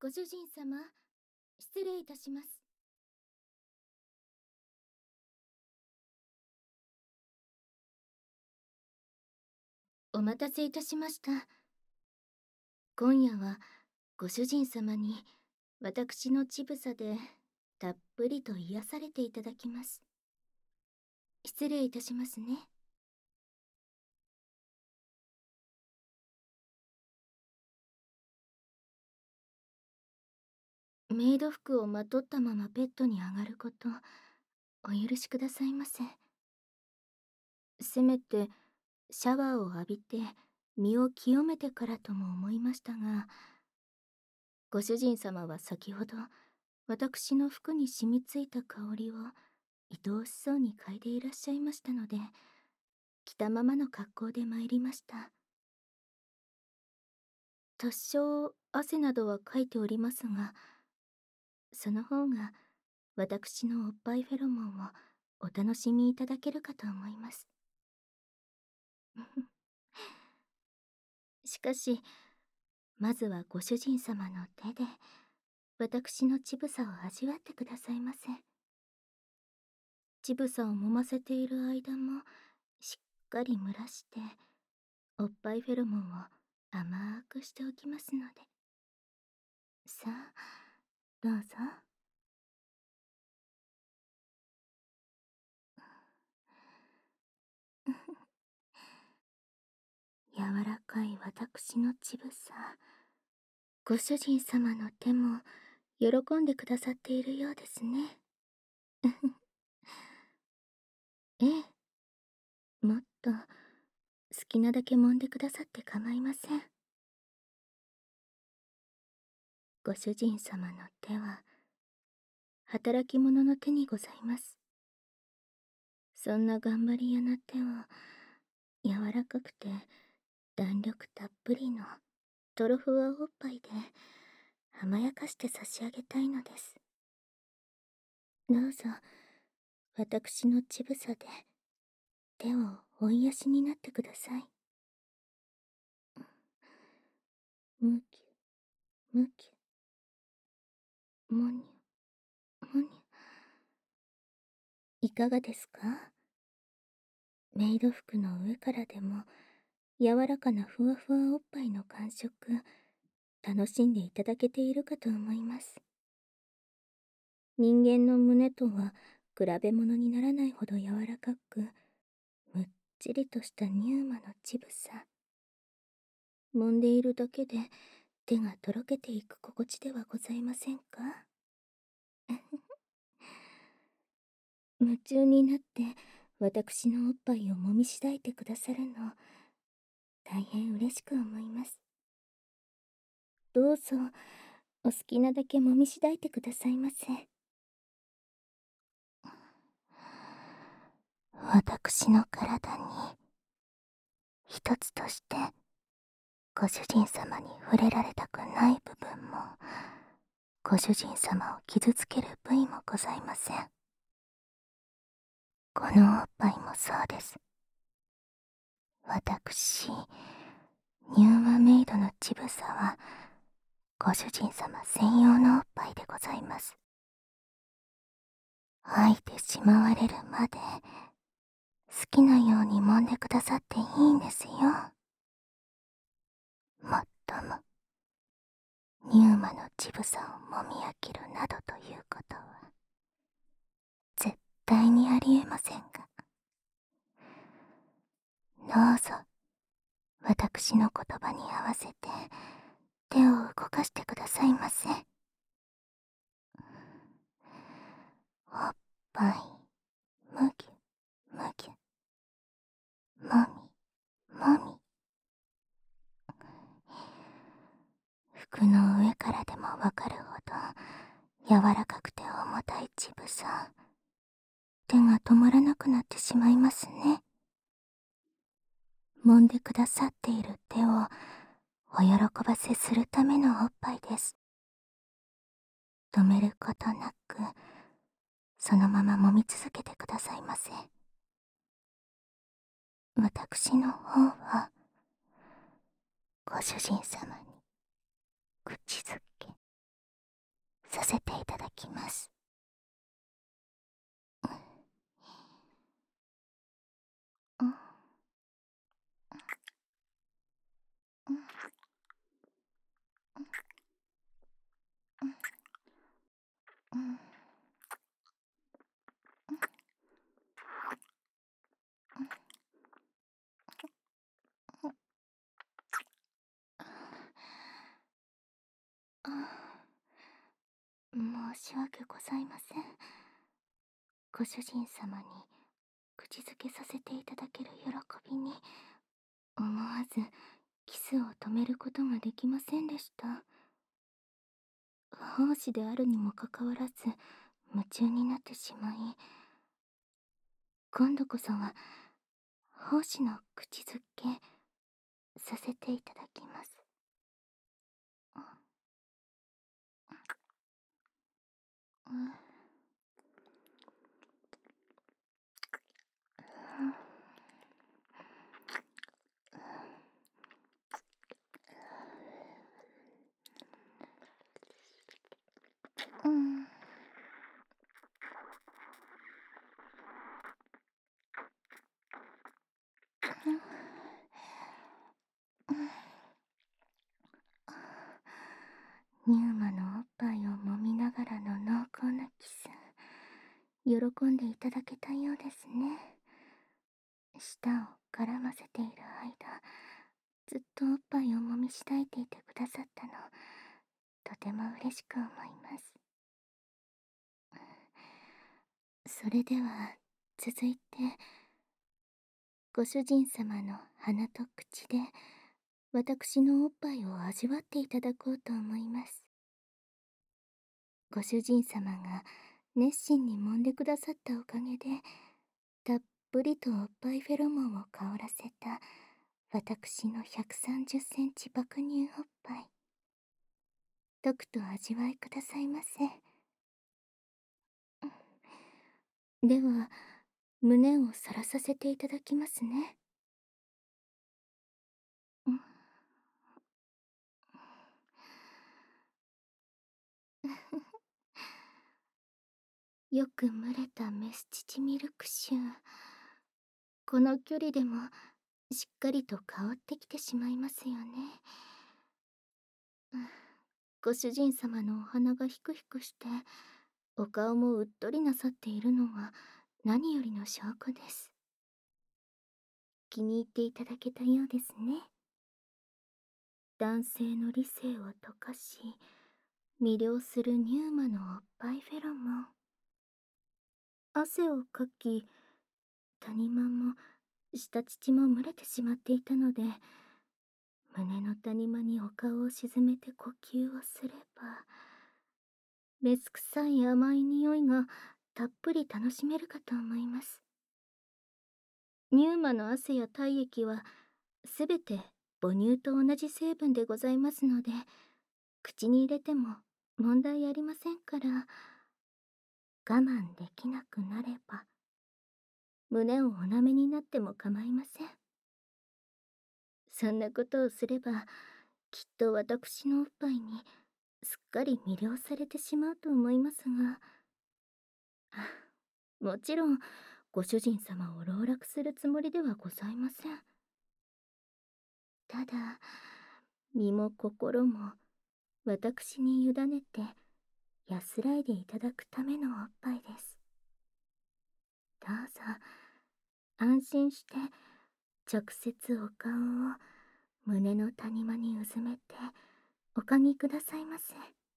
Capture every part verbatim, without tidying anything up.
ご主人様、失礼いたします。お待たせいたしました。今夜はご主人様に私の乳房でたっぷりと癒されていただきます。失礼いたしますね。メイド服をまとったままベッドに上がること、お許しくださいませ。せめてシャワーを浴びて身を清めてからとも思いましたが、ご主人様は先ほど私の服に染みついた香りを愛おしそうに嗅いでいらっしゃいましたので、着たままの格好で参りました。多少汗などはかいておりますが、その方が私のおっぱいフェロモンをお楽しみいただけるかと思います。しかし、まずはご主人様の手で私の乳房を味わってくださいませ。乳房を揉ませている間もしっかり蒸らしておっぱいフェロモンを甘くしておきますので。さあ、どうぞ。柔らかい私の乳房、ご主人様の手も喜んでくださっているようですね。ええ、もっと好きなだけ揉んでくださって構いません。ご主人様の手は働き者の手にございます。そんな頑張り屋な手を柔らかくて弾力たっぷりのトロフワおっぱいで甘やかして差し上げたいのです。どうぞ私の乳房で手をお癒しになってください。むきゅむきゅもにゅもにゅ。いかがですか？メイド服の上からでも柔らかなふわふわおっぱいの感触楽しんでいただけているかと思います。人間の胸とは比べ物にならないほど柔らかくむっちりとしたニューマの乳房、揉んでいるだけで手がとろけていく心地ではございませんか？夢中になって私のおっぱいを揉みしだいてくださるの大変嬉しく思います。どうぞお好きなだけ揉みしだいてくださいませ。私の体に一つとしてご主人様に触れられたくない部分もご主人様を傷つける部位もございません。このおっぱいもそうです。私ニューマメイドの乳房はご主人様専用のおっぱいでございます。吐いてしまわれるまで好きなように揉んでくださっていいんですよ。もっともニューマの乳房を揉み飽きるなどということは絶対にありえませんが、どうぞ私の言葉に合わせて手を動かしてくださいませ。おっぱいむぎゅむぎゅもみもみ。服の上からでもわかるほど柔らかくて重たい乳房、手が止まらなくなってしまいますね。揉んでくださっている手をお喜ばせするためのおっぱいです。止めることなくそのまま揉み続けてくださいませ。私の方はご主人様に口づけさせていただきます。うん、うん、うん、うん、申し訳ございません。ご主人様に口づけさせていただける喜びに、思わずキスを止めることができませんでした。奉仕であるにもかかわらず夢中になってしまい、今度こそは奉仕の口づけさせていただきます。うん、うん、ニューマのおっぱいを揉みながらの濃厚なキス、喜んでいただけたようですね。舌を絡ませている間、ずっとおっぱいを揉みしだいていてくださったの、とても嬉しく思います。それでは続いて、ご主人様の鼻と口で私のおっぱいを味わっていただこうと思います。ご主人様が熱心に揉んでくださったおかげで、たっぷりとおっぱいフェロモンを香らせた私のひゃくさんじゅっセンチ爆乳おっぱい、とくと味わいくださいませ。では胸をさらさせていただきますね。うん、よく蒸れたメス乳ミルク臭、この距離でもしっかりと香ってきてしまいますよね。うん、ご主人様のお鼻がヒクヒクしてお顔もうっとりなさっているのは何よりの証拠です。気に入っていただけたようですね。男性の理性を溶かし魅了するニューマのおっぱいフェロモン。汗をかき、谷間も下乳も蒸れてしまっていたので、胸の谷間にお顔を沈めて呼吸をすれば、メス臭い甘い匂いがたっぷり楽しめるかと思います。ニューマの汗や体液はすべて母乳と同じ成分でございますので、口に入れても問題ありませんから、我慢できなくなれば胸をお舐めになっても構いません。そんなことをすればきっと私のおっぱいにすっかり魅了されてしまうと思いますが、もちろんご主人様を籠絡するつもりではございません。ただ身も心も私に委ねて安らいでいただくためのおっぱいです。どうぞ安心して直接お顔を胸の谷間にうずめてお嗅ぎくださいませ。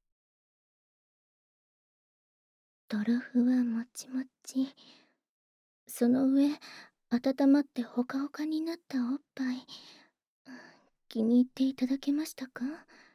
ドロフはもちもち、その上温まってほかほかになったおっぱい、気に入っていただけましたか？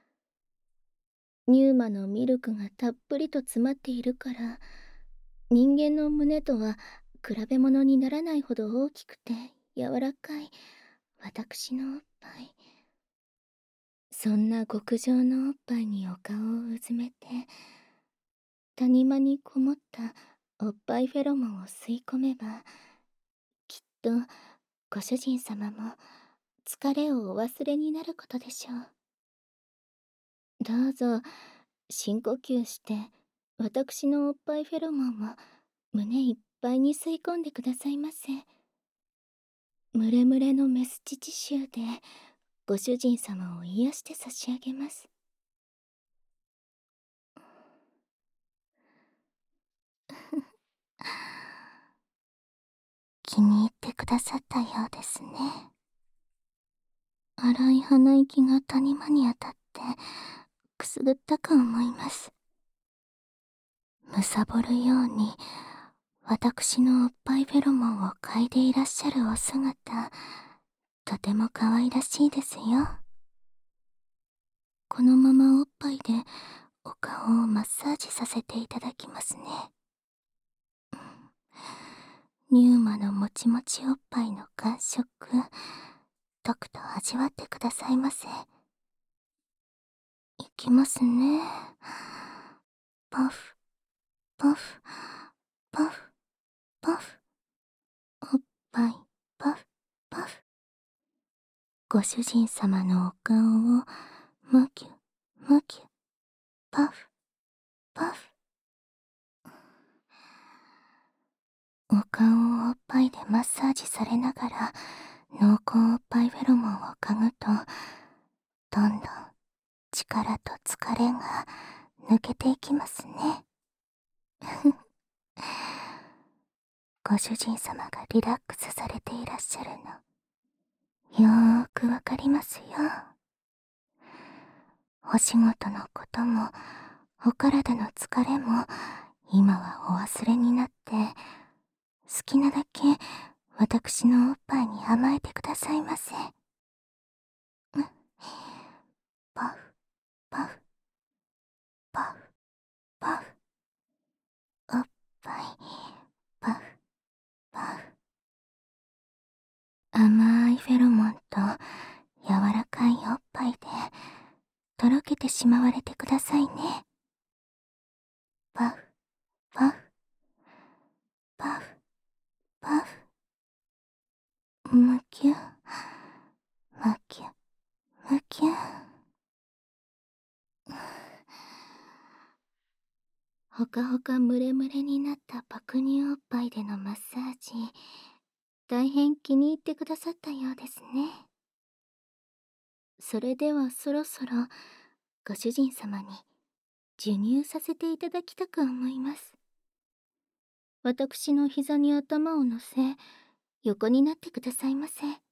ニューマのミルクがたっぷりと詰まっているから、人間の胸とは比べ物にならないほど大きくて柔らかい私のおっぱい。そんな極上のおっぱいにお顔をうずめて、谷間にこもったおっぱいフェロモンを吸い込めば、きっとご主人様も疲れをお忘れになることでしょう。どうぞ深呼吸して私のおっぱいフェロモンを胸いっぱいに吸い込んでくださいませ。ムレムレのメス乳臭でご主人様を癒して差し上げます。気に入ってくださったようですね。荒い鼻息が谷間に当たってくすぐったく思います。むさぼるように私のおっぱいフェロモンを嗅いでいらっしゃるお姿、とても可愛らしいですよ。このままおっぱいでお顔をマッサージさせていただきますね。ニューマのもちもちおっぱいの感触、とくと味わってくださいませ。いきますね。パフ、パフ、パフ、パフ。おっぱい、パフ、パフ。ご主人様のお顔をむきゅ、むきゅ、パフ、パフ。お顔をおっぱいでマッサージされながら濃厚おっぱいフェロモンを嗅ぐと、どんどん力と疲れが抜けていきますね。ご主人様がリラックスされていらっしゃるの、よーくわかりますよ。お仕事のこともお体の疲れも今はお忘れになって、好きなだけ私のおっぱいに甘えてくださいませ。パフ、パフ、パフ、パフ。おっぱい、パフ、パフ。甘いフェロモンと柔らかいおっぱいでとろけてしまわれてくださいね。パフ、パフ、パフ、パフ。むきゅ、むきゅ、むきゅ。ほかほかムレムレになった爆乳おっぱいでのマッサージ、大変気に入ってくださったようですね。それではそろそろご主人様に授乳させていただきたく思います。私の膝に頭を乗せ、横になってくださいませ。